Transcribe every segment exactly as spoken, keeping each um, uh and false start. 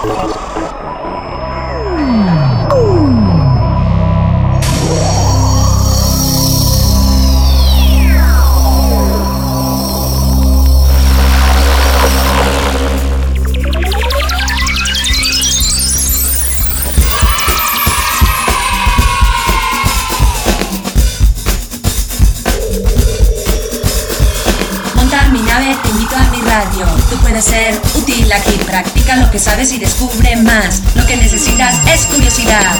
Te invito a mi radio. Tú puedes ser útil aquí. Practica lo que sabes y descubre más. Lo que necesitas es curiosidad.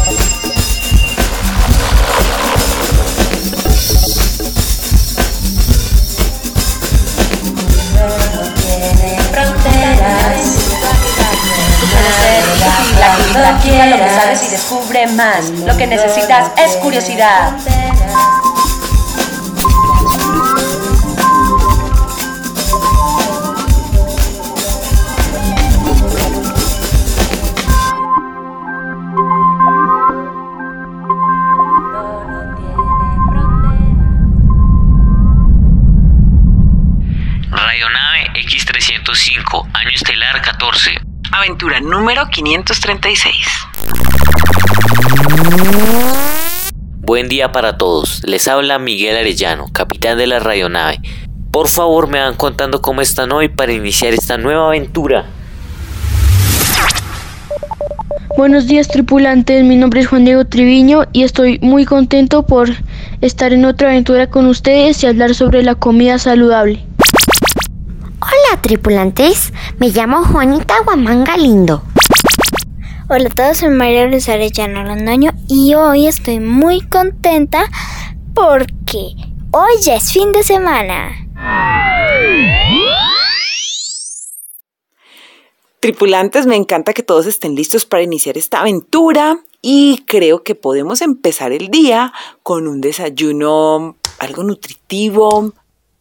No tiene fronteras. Tú puedes ser útil aquí. Practica lo que sabes y descubre más. Lo que necesitas es curiosidad. X trescientos cinco, año estelar catorce. Aventura número quinientos treinta y seis. Buen día para todos. Les habla Miguel Arellano, capitán de la radionave. Por favor, me van contando cómo están hoy para iniciar esta nueva aventura. Buenos días, tripulantes. Mi nombre es Juan Diego Triviño y estoy muy contento por estar en otra aventura con ustedes y hablar sobre la comida saludable. Hola, tripulantes, me llamo Juanita Guamanga Lindo. Hola a todos, soy María Luisa Arellano Londoño y hoy estoy muy contenta porque hoy ya es fin de semana. Tripulantes, me encanta que todos estén listos para iniciar esta aventura y creo que podemos empezar el día con un desayuno algo nutritivo.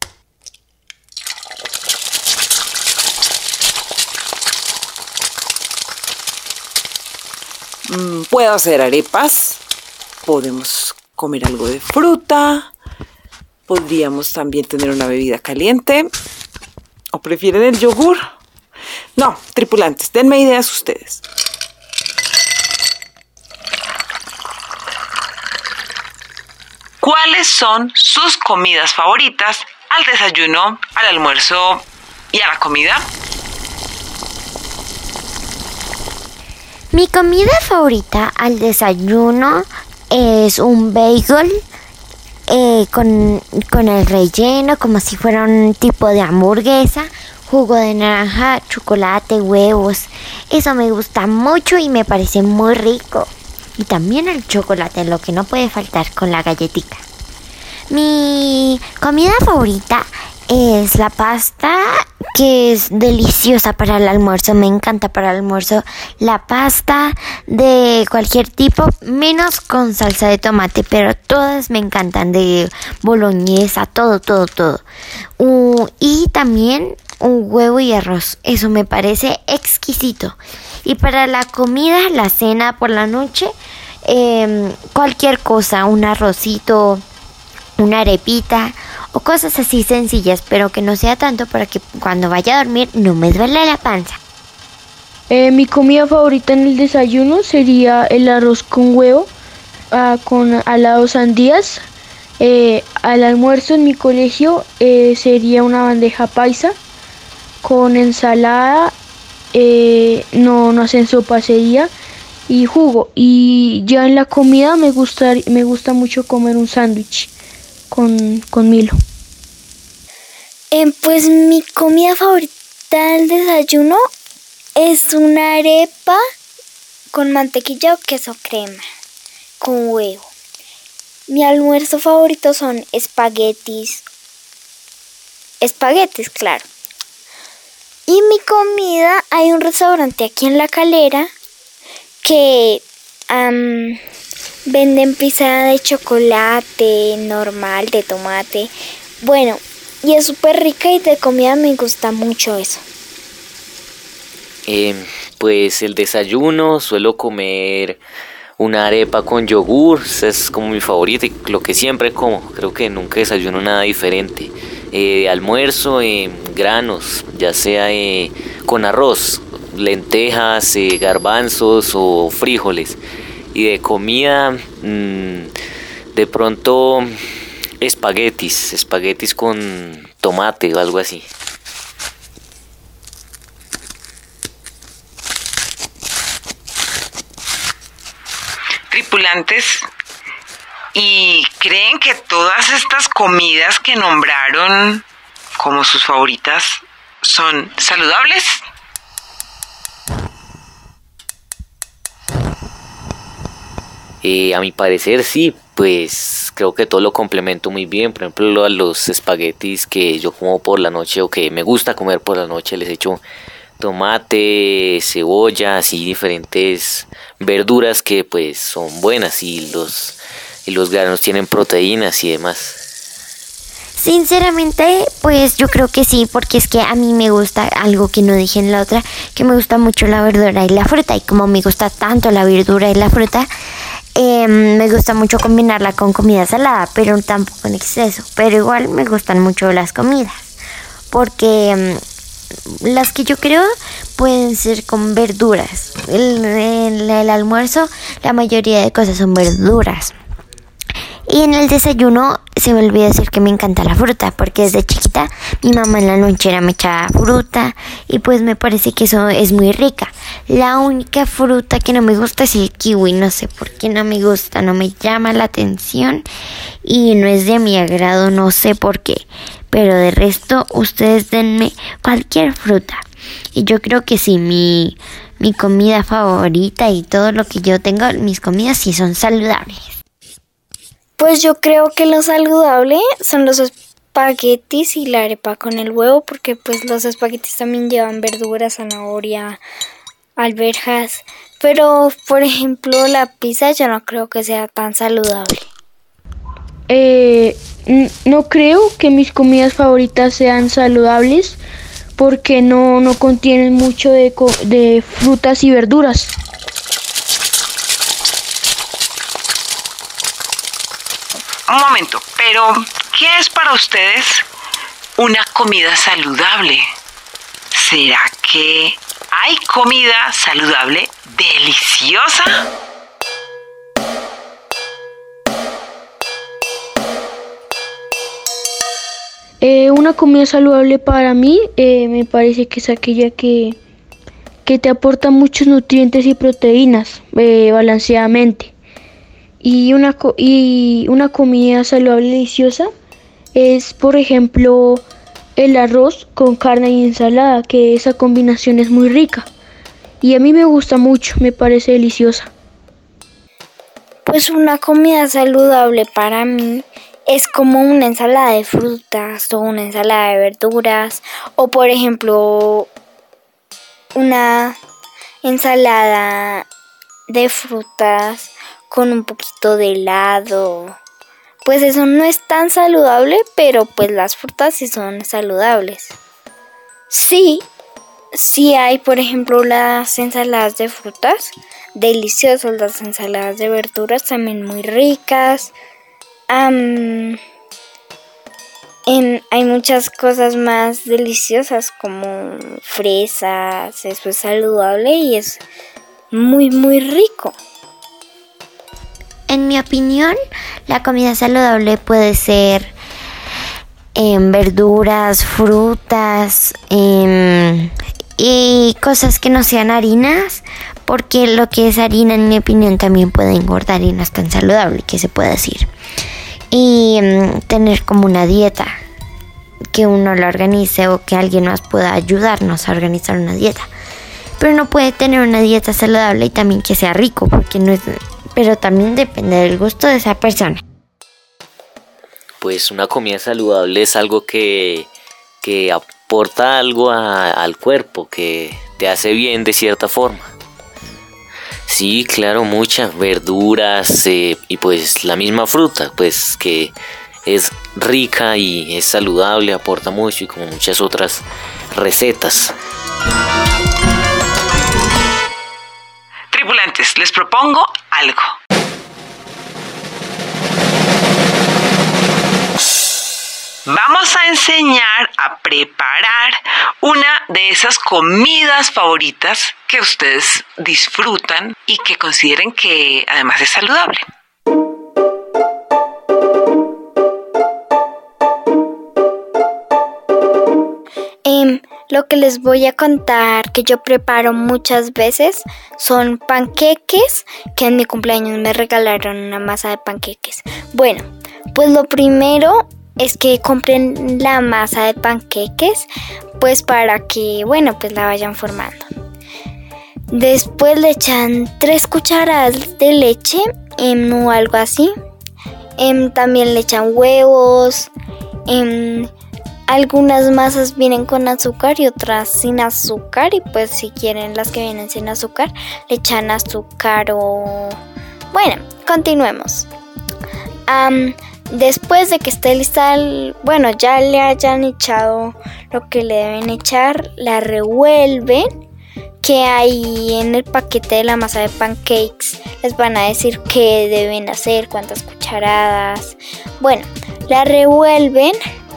Puedo hacer arepas, podemos comer algo de fruta, podríamos también tener una bebida caliente, ¿o prefieren el yogur? No, tripulantes, denme ideas ustedes. ¿Cuáles son sus comidas favoritas al desayuno, al almuerzo y a la comida? Mi comida favorita al desayuno es un bagel eh, con, con el relleno, como si fuera un tipo de hamburguesa, jugo de naranja, chocolate, huevos. Eso me gusta mucho y me parece muy rico. Y también el chocolate, lo que no puede faltar con la galletita. Mi comida favorita es la pasta, que es deliciosa para el almuerzo. Me encanta para el almuerzo la pasta de cualquier tipo, menos con salsa de tomate, pero todas me encantan, de boloñesa, todo, todo, todo. Uh, y también un huevo y arroz, eso me parece exquisito. Y para la comida, la cena por la noche, eh, cualquier cosa, un arrocito, una arepita o cosas así sencillas, pero que no sea tanto para que cuando vaya a dormir no me duele la panza. Eh, mi comida favorita en el desayuno sería el arroz con huevo, uh, con al lado sandías. Eh, al almuerzo en mi colegio eh, sería una bandeja paisa con ensalada, eh, no, no hacen sopa, sería, y jugo. Y ya en la comida me gusta, me gusta mucho comer un sándwich con, con Milo. Eh, pues mi comida favorita del desayuno es una arepa con mantequilla o queso crema, con huevo. Mi almuerzo favorito son espaguetis. Espaguetis, claro. Y mi comida, hay un restaurante aquí en La Calera que um, venden pizza de chocolate, normal, de tomate. Bueno, y es súper rica y de comida me gusta mucho eso. Eh, pues el desayuno suelo comer una arepa con yogur, es como mi favorita y lo que siempre como, creo que nunca desayuno nada diferente. Eh, almuerzo, eh, granos, ya sea eh, con arroz, lentejas, eh, garbanzos o frijoles. Y de comida, mmm, de pronto espaguetis, espaguetis con tomate o algo así. Tripulantes, ¿y creen que todas estas comidas que nombraron como sus favoritas son saludables? Eh, a mi parecer sí, pues creo que todo lo complemento muy bien. Por ejemplo, a los espaguetis que yo como por la noche o que me gusta comer por la noche les echo tomate, cebolla, así diferentes verduras que pues son buenas y los, y los granos tienen proteínas y demás. Sinceramente, pues yo creo que sí, porque es que a mí me gusta algo que no dije en la otra, que me gusta mucho la verdura y la fruta, y como me gusta tanto la verdura y la fruta, eh, me gusta mucho combinarla con comida salada, pero tampoco en exceso. Pero igual me gustan mucho las comidas, porque um, las que yo creo pueden ser con verduras. El, el, el almuerzo, la mayoría de cosas son verduras. Y en el desayuno se me olvidó decir que me encanta la fruta, porque desde chiquita mi mamá en la lonchera me echaba fruta y pues me parece que eso es muy rica. La única fruta que no me gusta es el kiwi, no sé por qué no me gusta, no me llama la atención y no es de mi agrado, no sé por qué. Pero de resto ustedes denme cualquier fruta. Y yo creo que sí, mi, mi comida favorita y todo lo que yo tengo, mis comidas sí son saludables. Pues yo creo que lo saludable son los espaguetis y la arepa con el huevo, porque pues los espaguetis también llevan verduras, zanahoria, alberjas. Pero, por ejemplo, la pizza yo no creo que sea tan saludable. Eh, n- no creo que mis comidas favoritas sean saludables, porque no, no contienen mucho de, co- de frutas y verduras. Un momento, pero ¿qué es para ustedes una comida saludable? ¿Será que hay comida saludable deliciosa? Eh, una comida saludable para mí eh, me parece que es aquella que, que te aporta muchos nutrientes y proteínas eh, balanceadamente. Y una, co- y una comida saludable deliciosa es, por ejemplo, el arroz con carne y ensalada, que esa combinación es muy rica. Y a mí me gusta mucho, me parece deliciosa. Pues una comida saludable para mí es como una ensalada de frutas o una ensalada de verduras, o por ejemplo una ensalada de frutas con un poquito de helado. Pues eso no es tan saludable, pero pues las frutas sí son saludables. Sí, sí hay, por ejemplo, las ensaladas de frutas deliciosas, las ensaladas de verduras también muy ricas. Um, en, hay muchas cosas más deliciosas como fresas, eso es saludable y es muy muy rico. En mi opinión, la comida saludable puede ser eh, verduras, frutas eh, y cosas que no sean harinas, porque lo que es harina, en mi opinión, también puede engordar y no es tan saludable, que se puede decir. Y eh, tener como una dieta, que uno la organice o que alguien más pueda ayudarnos a organizar una dieta. Pero uno puede tener una dieta saludable y también que sea rico, porque no es... pero también depende del gusto de esa persona. Pues una comida saludable es algo que, que aporta algo a- al cuerpo, que te hace bien de cierta forma. Sí, claro, muchas verduras eh, y pues la misma fruta, pues que es rica y es saludable, aporta mucho, y como muchas otras recetas. Tripulantes, les propongo algo. Vamos a enseñar a preparar una de esas comidas favoritas que ustedes disfrutan y que consideren que además es saludable. Eh, lo que les voy a contar que yo preparo muchas veces son panqueques, que en mi cumpleaños me regalaron una masa de panqueques. Bueno, pues lo primero es que compren la masa de panqueques, pues para que, bueno, pues la vayan formando. Después le echan tres cucharadas de leche eh, o algo así. Eh, también le echan huevos. Eh, algunas masas vienen con azúcar y otras sin azúcar. Y pues si quieren las que vienen sin azúcar, le echan azúcar o... Bueno, continuemos. Um, Después de que esté lista, el, bueno, ya le hayan echado lo que le deben echar, la revuelven, que ahí en el paquete de la masa de pancakes les van a decir qué deben hacer, cuántas cucharadas. Bueno, la revuelven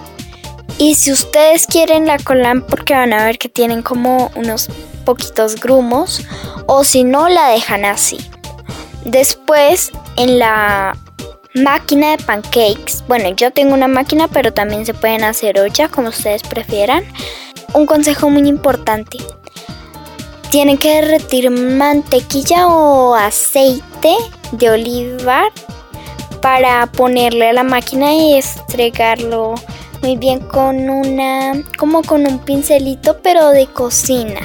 y si ustedes quieren la colan porque van a ver que tienen como unos poquitos grumos, o si no la dejan así. Después en la máquina de pancakes, bueno, yo tengo una máquina, pero también se pueden hacer olla, como ustedes prefieran. Un consejo muy importante: tienen que derretir mantequilla o aceite de oliva para ponerle a la máquina y estregarlo muy bien con una, como con un pincelito, pero de cocina,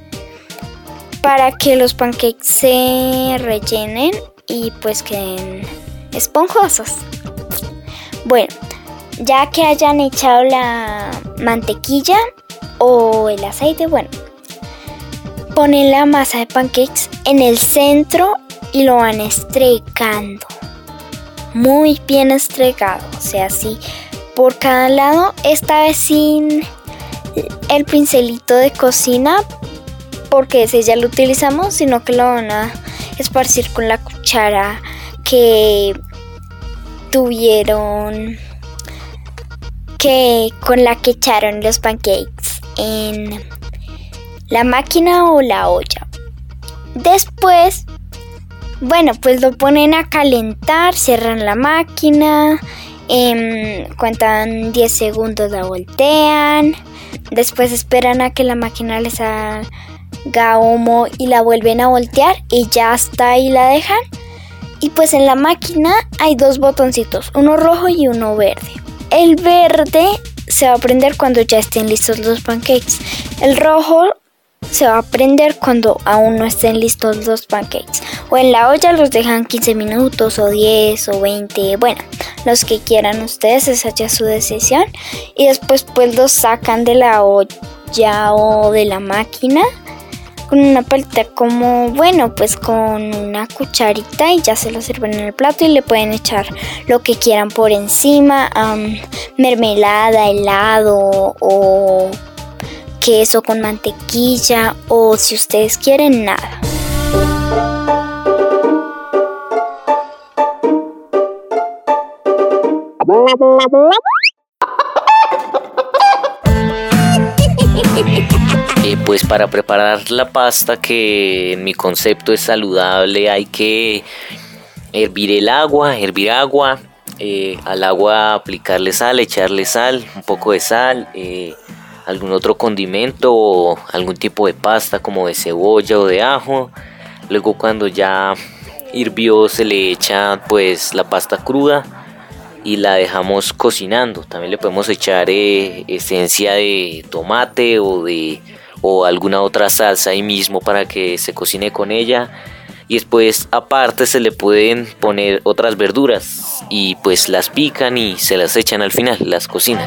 para que los pancakes se rellenen y pues queden esponjosos. Bueno, ya que hayan echado la mantequilla o el aceite, bueno, ponen la masa de pancakes en el centro y lo van estregando, muy bien estregado, o sea, así por cada lado, esta vez sin el pincelito de cocina, porque ese ya lo utilizamos, sino que lo van a esparcir con la cuchara que tuvieron, que con la que echaron los pancakes en la máquina o la olla. Después, bueno, pues lo ponen a calentar, cierran la máquina, eh, cuentan diez segundos, la voltean, después esperan a que la máquina les haga humo y la vuelven a voltear y ya está, ahí la dejan. Y pues en la máquina hay dos botoncitos, uno rojo y uno verde. El verde se va a prender cuando ya estén listos los pancakes. El rojo se va a prender cuando aún no estén listos los pancakes. O en la olla los dejan quince minutos o diez o veinte, bueno, los que quieran ustedes, esa ya es su decisión. Y después pues los sacan de la olla o de la máquina con una paleta, como, bueno, pues con una cucharita, y ya se lo sirven en el plato y le pueden echar lo que quieran por encima, um, mermelada, helado o queso con mantequilla, o si ustedes quieren, nada. Eh, pues para preparar la pasta, que en mi concepto es saludable, hay que hervir el agua, hervir agua, eh, al agua aplicarle sal, echarle sal, un poco de sal, eh, algún otro condimento o algún tipo de pasta como de cebolla o de ajo. Luego cuando ya hirvió se le echa pues la pasta cruda y la dejamos cocinando. También le podemos echar eh, esencia de tomate o de o alguna otra salsa ahí mismo para que se cocine con ella, y después aparte se le pueden poner otras verduras y pues las pican y se las echan al final, las cocinan.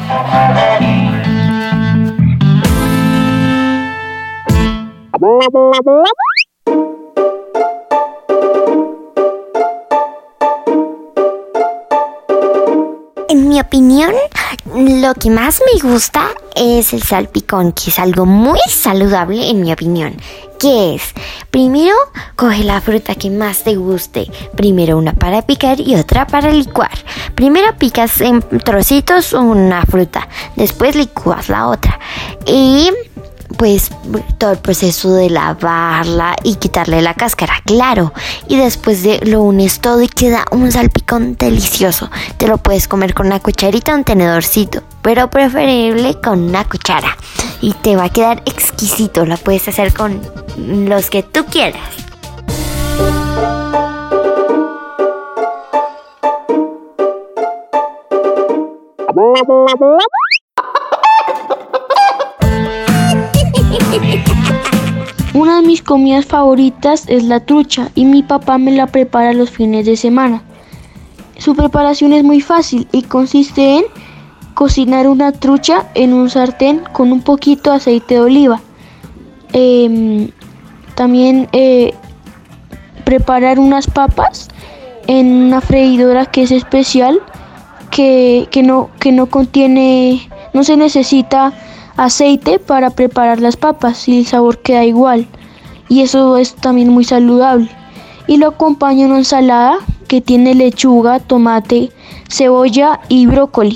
En mi opinión, lo que más me gusta es el salpicón, que es algo muy saludable en mi opinión, ¿Qué es? Primero, coge la fruta que más te guste. Primero una para picar y otra para licuar. Primero picas en trocitos una fruta, después licúas la otra. Y pues todo el proceso de lavarla y quitarle la cáscara, claro. Y después de lo unes todo y queda un salpicón delicioso. Te lo puedes comer con una cucharita o un tenedorcito, pero preferible con una cuchara. Y te va a quedar exquisito. Lo puedes hacer con los que tú quieras. Una de mis comidas favoritas es la trucha y mi papá me la prepara los fines de semana. Su preparación es muy fácil y consiste en cocinar una trucha en un sartén con un poquito de aceite de oliva. Eh, también eh, preparar unas papas en una freidora que es especial, que, que, no, que no contiene, no se necesita aceite para preparar las papas y el sabor queda igual, y eso es también muy saludable. Y lo acompaña una ensalada que tiene lechuga, tomate, cebolla y brócoli.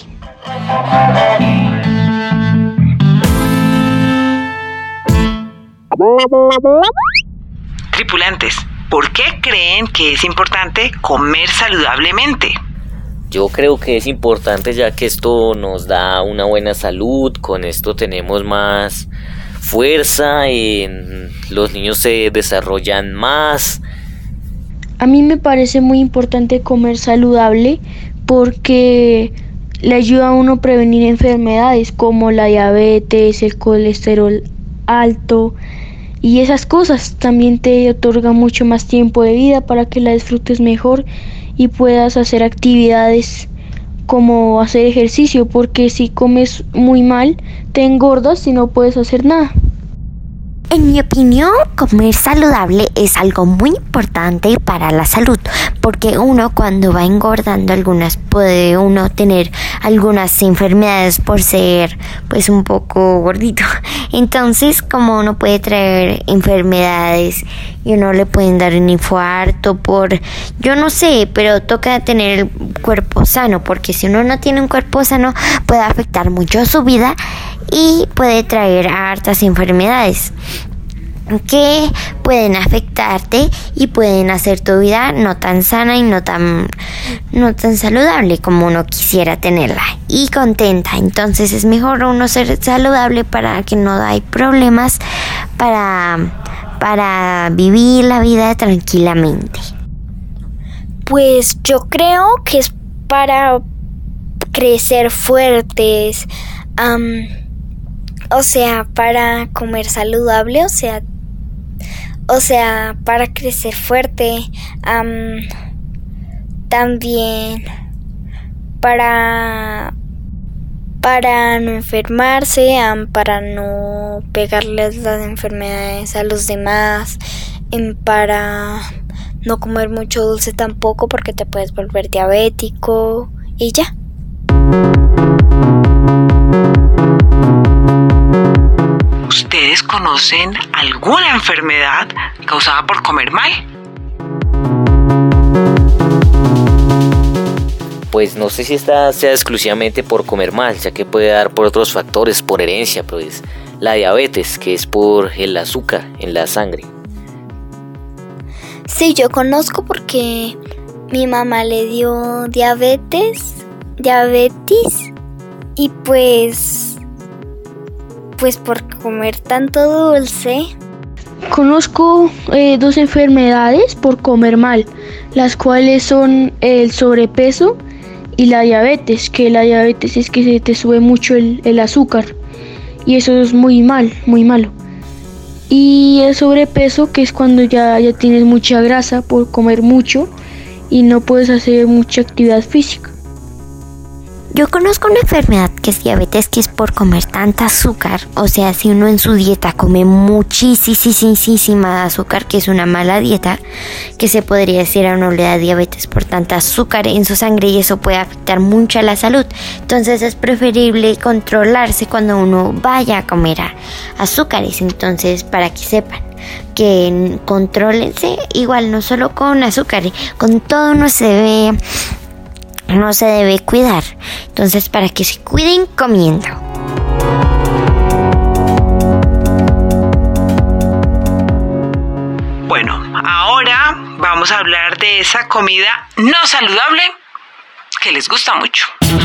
Tripulantes, ¿por qué creen que es importante comer saludablemente? Yo creo que es importante, ya que esto nos da una buena salud. Con esto tenemos más fuerza, y los niños se desarrollan más. A mí me parece muy importante comer saludable porque le ayuda a uno a prevenir enfermedades como la diabetes, el colesterol alto y esas cosas. También te otorga mucho más tiempo de vida para que la disfrutes mejor y puedas hacer actividades como hacer ejercicio, porque si comes muy mal te engordas y no puedes hacer nada. En mi opinión, comer saludable es algo muy importante para la salud, porque uno cuando va engordando algunas puede uno tener algunas enfermedades por ser pues un poco gordito. Entonces, como uno puede traer enfermedades y uno le pueden dar un infarto por, yo no sé, pero toca tener el cuerpo sano, porque si uno no tiene un cuerpo sano puede afectar mucho su vida y puede traer hartas enfermedades que pueden afectarte y pueden hacer tu vida no tan sana y no tan no tan saludable como uno quisiera tenerla y contenta. Entonces es mejor uno ser saludable para que no haya problemas, para para vivir la vida tranquilamente. Pues yo creo que es para crecer fuertes, um, o sea, para comer saludable, o sea, o sea, para crecer fuerte, um, también para para no enfermarse, um, para no pegarles las enfermedades a los demás, um, para no comer mucho dulce tampoco porque te puedes volver diabético y ya. ¿Ustedes conocen alguna enfermedad causada por comer mal? Pues no sé si esta sea exclusivamente por comer mal, ya que puede dar por otros factores, por herencia, pues la diabetes, que es por el azúcar en la sangre. Sí, yo conozco porque mi mamá le dio diabetes, diabetes y pues, pues por comer tanto dulce. Conozco eh, dos enfermedades por comer mal, las cuales son el sobrepeso y la diabetes, que la diabetes es que se te sube mucho el, el azúcar y eso es muy mal, muy malo. Y el sobrepeso, que es cuando ya, ya tienes mucha grasa por comer mucho y no puedes hacer mucha actividad física. Yo conozco una enfermedad que es diabetes, que es por comer tanta azúcar. O sea, si uno en su dieta come muchísima azúcar, que es una mala dieta, que se podría decir a uno le da diabetes por tanta azúcar en su sangre, y eso puede afectar mucho a la salud. Entonces es preferible controlarse cuando uno vaya a comer a azúcares. Entonces, para que sepan que contrólense, igual no solo con azúcar, con todo uno se debe... no se debe cuidar. Entonces, para que se cuiden comiendo. Bueno, ahora vamos a hablar de esa comida no saludable que les gusta mucho.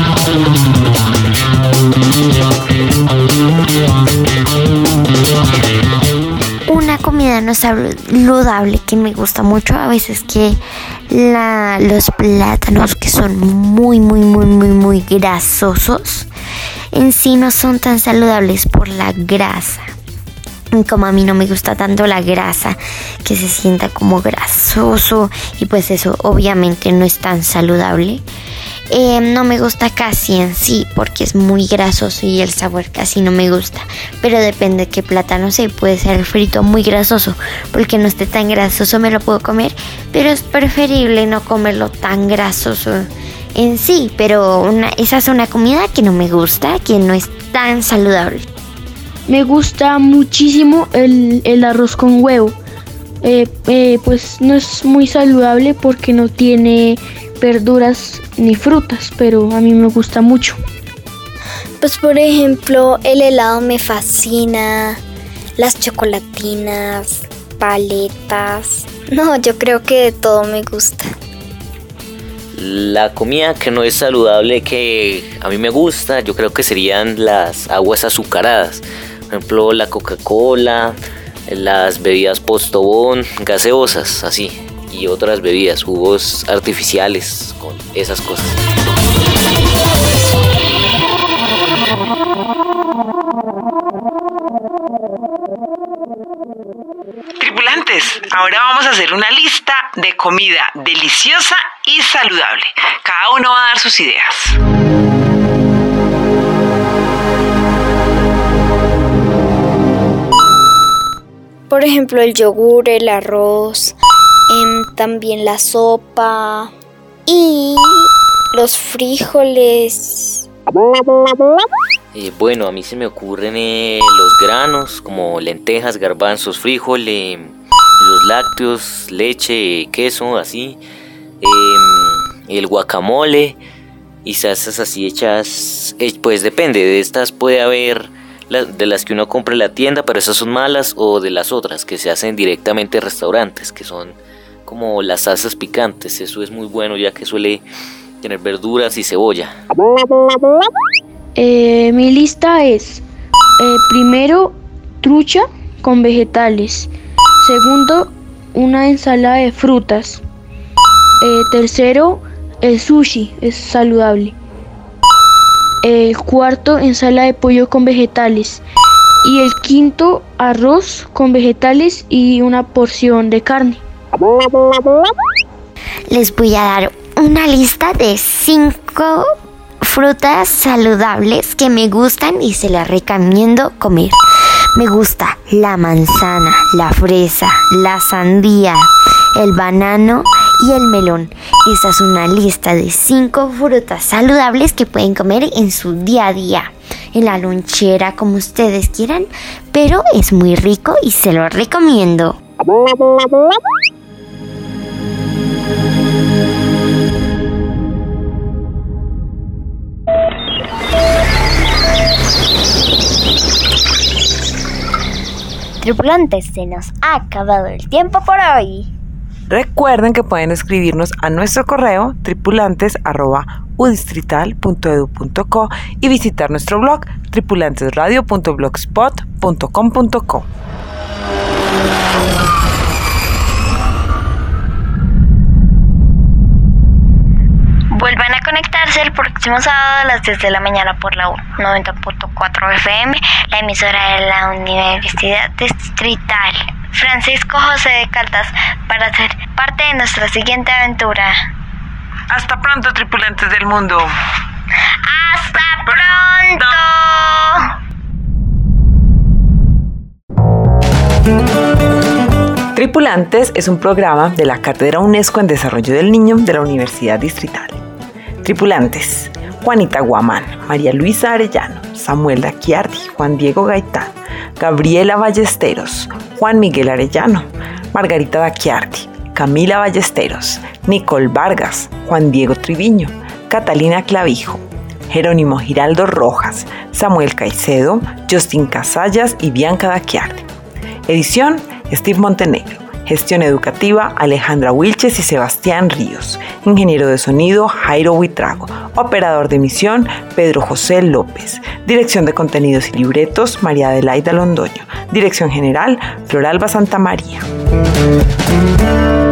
Una comida no saludable que me gusta mucho a veces, que la, los plátanos, que son muy muy muy muy muy grasosos, en sí no son tan saludables por la grasa. Como a mí no me gusta tanto la grasa, que se sienta como grasoso, y pues eso obviamente no es tan saludable. Eh, no me gusta casi en sí, porque es muy grasoso y el sabor casi no me gusta. Pero depende de qué plátano sea. Puede ser frito muy grasoso, porque no esté tan grasoso me lo puedo comer, pero es preferible no comerlo tan grasoso en sí. Pero una, esa es una comida que no me gusta, que no es tan saludable. Me gusta muchísimo el, el arroz con huevo. Eh, eh, pues no es muy saludable porque no tiene verduras ni frutas, pero a mí me gusta mucho. Pues por ejemplo, el helado me fascina, las chocolatinas, paletas. No, yo creo que de todo me gusta. La comida que no es saludable que a mí me gusta, yo creo que serían las aguas azucaradas. Por ejemplo, la Coca-Cola, las bebidas Postobón, gaseosas, así. Y otras bebidas, jugos artificiales, con esas cosas. Tripulantes, ahora vamos a hacer una lista de comida deliciosa y saludable. Cada uno va a dar sus ideas. Por ejemplo, el yogur, el arroz, em, también la sopa y los frijoles. Eh, bueno, a mí se me ocurren eh, los granos, como lentejas, garbanzos, frijol, eh, los lácteos, leche, queso, así. Eh, el guacamole y salsas así hechas, eh, pues depende, de estas puede haber la, de las que uno compra en la tienda, pero esas son malas, o de las otras que se hacen directamente en restaurantes, que son como las salsas picantes. Eso es muy bueno, ya que suele tener verduras y cebolla. Eh, mi lista es eh, primero trucha con vegetales, segundo una ensalada de frutas, eh, tercero el sushi, es saludable, el cuarto ensalada de pollo con vegetales y el quinto arroz con vegetales y una porción de carne. Les voy a dar una lista de cinco frutas saludables que me gustan y se las recomiendo comer. Me gusta la manzana, la fresa, la sandía, el banano y el melón. Esta es una lista de cinco frutas saludables que pueden comer en su día a día, en la lonchera, como ustedes quieran, pero es muy rico y se lo recomiendo. Tripulantes, se nos ha acabado el tiempo por hoy. Recuerden que pueden escribirnos a nuestro correo tripulantes arroba u distrital punto edu punto co y visitar nuestro blog tripulantesradio punto blogspot punto com punto co. Vuelvan a conectarse el próximo sábado a las diez de la mañana por la noventa punto cuatro F M, la emisora de la Universidad Distrital Francisco José de Caldas, para ser parte de nuestra siguiente aventura. Hasta pronto, tripulantes del mundo. ¡Ah! ¡Hasta pronto! Tripulantes es un programa de la Cátedra UNESCO en Desarrollo del Niño de la Universidad Distrital. Tripulantes: Juanita Guamán, María Luisa Arellano, Samuel Daquiardi, Juan Diego Gaitán, Gabriela Ballesteros, Juan Miguel Arellano, Margarita Daquiardi, Camila Ballesteros, Nicole Vargas, Juan Diego Triviño, Catalina Clavijo, Jerónimo Giraldo Rojas, Samuel Caicedo, Justin Casallas y Bianca Daquiardi. Edición: Steve Montenegro. Gestión educativa: Alejandra Wilches y Sebastián Ríos. Ingeniero de sonido: Jairo Huitrago. Operador de emisión: Pedro José López. Dirección de contenidos y libretos: María Adelaida Londoño. Dirección general: Floralba Santamaría.